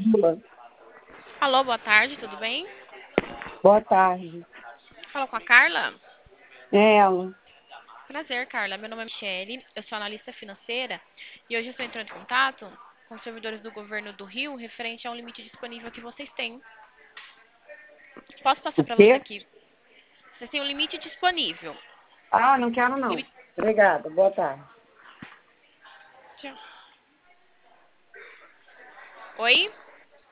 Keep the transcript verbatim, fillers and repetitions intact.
Lula. Alô, boa tarde, tudo bem? Boa tarde. Fala com a Carla? É ela. Prazer, Carla. Meu nome é Michele, eu sou analista financeira e hoje eu estou entrando em contato com os servidores do governo do Rio referente a um limite disponível que vocês têm. Posso passar O para você quê? aqui? Vocês têm um limite disponível. Ah, não quero não. Limite... Obrigada. Boa tarde. Oi?